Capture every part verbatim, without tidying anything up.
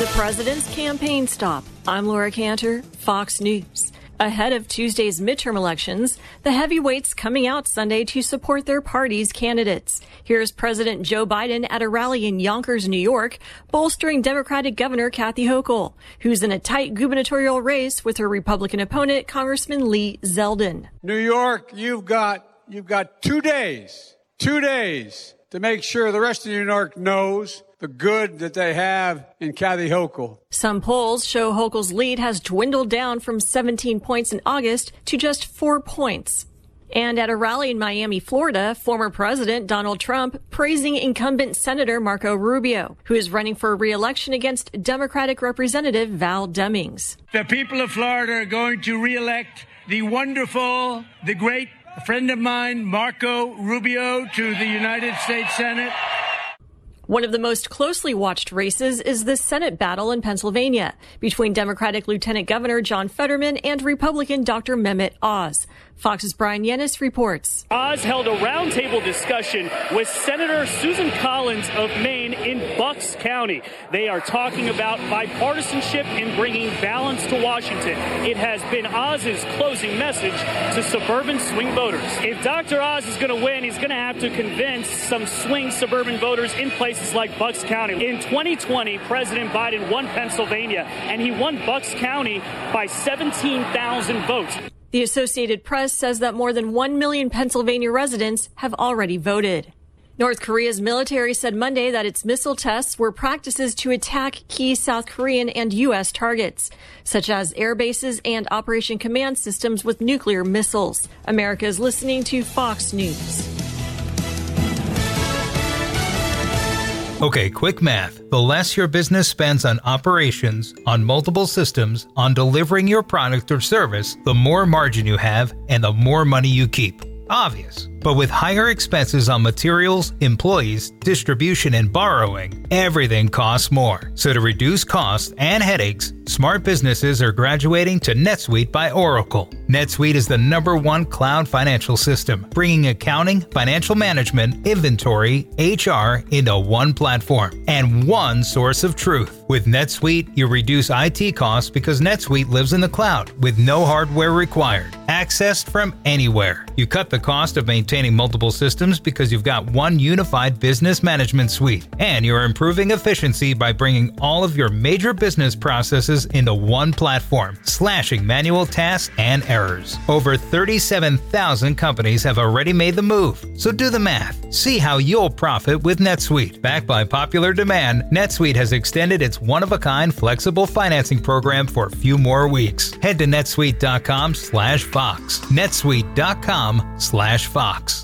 The president's campaign stop. I'm Laura Cantor, Fox News. Ahead of Tuesday's midterm elections, the heavyweights coming out Sunday to support their party's candidates. Here's President Joe Biden at a rally in Yonkers, New York, bolstering Democratic Governor Kathy Hochul, who's in a tight gubernatorial race with her Republican opponent, Congressman Lee Zeldin. New York, you've got you've got two days, two days to make sure the rest of New York knows the good that they have in Kathy Hochul. Some polls show Hochul's lead has dwindled down from seventeen points in August to just four points. And at a rally in Miami, Florida, former President Donald Trump praising incumbent Senator Marco Rubio, who is running for re-election against Democratic Representative Val Demings. The people of Florida are going to re-elect the wonderful, the great friend of mine, Marco Rubio, to the United States Senate. One of the most closely watched races is the Senate battle in Pennsylvania between Democratic Lieutenant Governor John Fetterman and Republican Doctor Mehmet Oz. Fox's Brian Yennis reports. Oz held a roundtable discussion with Senator Susan Collins of Maine in Bucks County. They are talking about bipartisanship and bringing balance to Washington. It has been Oz's closing message to suburban swing voters. If Doctor Oz is going to win, he's going to have to convince some swing suburban voters in places like Bucks County. In twenty twenty, President Biden won Pennsylvania, and he won Bucks County by seventeen thousand votes. The Associated Press says that more than one million Pennsylvania residents have already voted. North Korea's military said Monday that its missile tests were practices to attack key South Korean and U S targets, such as air bases and Operation Command systems with nuclear missiles. America is listening to Fox News. Okay, quick math. The less your business spends on operations, on multiple systems, on delivering your product or service, the more margin you have and the more money you keep. Obvious. But with higher expenses on materials, employees, distribution, and borrowing, everything costs more. So to reduce costs and headaches, smart businesses are graduating to NetSuite by Oracle. NetSuite is the number one cloud financial system, bringing accounting, financial management, inventory, H R into one platform and one source of truth. With NetSuite, you reduce I T costs because NetSuite lives in the cloud with no hardware required, accessed from anywhere. You cut the cost of maintaining multiple systems because you've got one unified business management suite, and you're improving efficiency by bringing all of your major business processes into one platform, slashing manual tasks and errors. Over thirty-seven thousand companies have already made the move, so do the math. See how you'll profit with NetSuite. Backed by popular demand, NetSuite has extended its one-of-a-kind flexible financing program for a few more weeks. Head to netsuite.com slash Fox. netsuite.com slash Fox.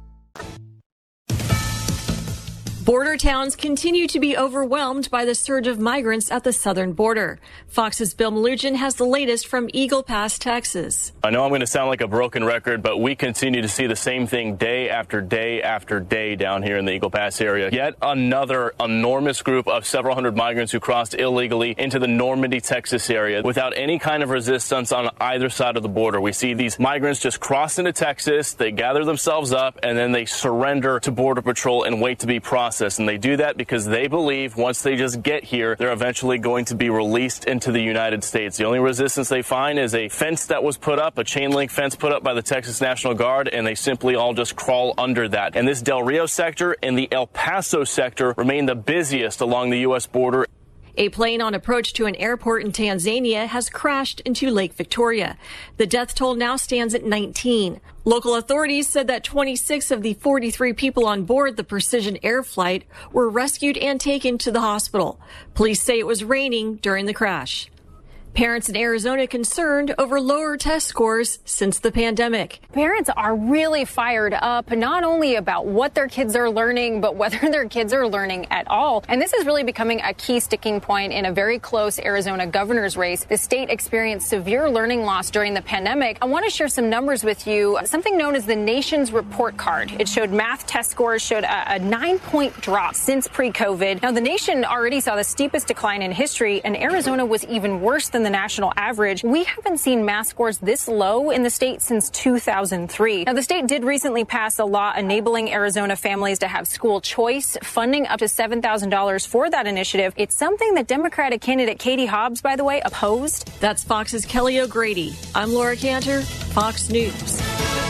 Border towns continue to be overwhelmed by the surge of migrants at the southern border. Fox's Bill Malugin has the latest from Eagle Pass, Texas. I know I'm going to sound like a broken record, but we continue to see the same thing day after day after day down here in the Eagle Pass area. Yet another enormous group of several hundred migrants who crossed illegally into the Normandy, Texas area without any kind of resistance on either side of the border. We see these migrants just cross into Texas, they gather themselves up, and then they surrender to Border Patrol and wait to be processed. And they do that because they believe once they just get here, they're eventually going to be released into the United States. The only resistance they find is a fence that was put up, a chain link fence put up by the Texas National Guard, and they simply all just crawl under that. And this Del Rio sector and the El Paso sector remain the busiest along the U S border. A plane on approach to an airport in Tanzania has crashed into Lake Victoria. The death toll now stands at nineteen. Local authorities said that twenty-six of the forty-three people on board the Precision Air flight were rescued and taken to the hospital. Police say it was raining during the crash. Parents in Arizona concerned over lower test scores since the pandemic. Parents are really fired up, not only about what their kids are learning, but whether their kids are learning at all. And this is really becoming a key sticking point in a very close Arizona governor's race. The state experienced severe learning loss during the pandemic. I want to share some numbers with you, something known as the nation's report card. It showed math test scores showed a, a nine-point drop since pre-COVID. Now, the nation already saw the steepest decline in history, and Arizona was even worse than the the national average. We haven't seen math scores this low in the state since two thousand three. Now, the state did recently pass a law enabling Arizona families to have school choice, funding up to seven thousand dollars for that initiative. It's something that Democratic candidate Katie Hobbs, by the way, opposed. That's Fox's Kelly O'Grady. I'm Laura Cantor, Fox News.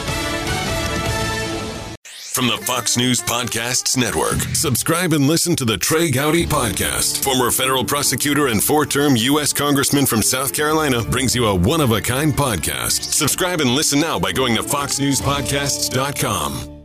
From the Fox News Podcasts Network, subscribe and listen to the Trey Gowdy Podcast. Former federal prosecutor and four-term U S Congressman from South Carolina brings you a one-of-a-kind podcast. Subscribe and listen now by going to fox news podcasts dot com.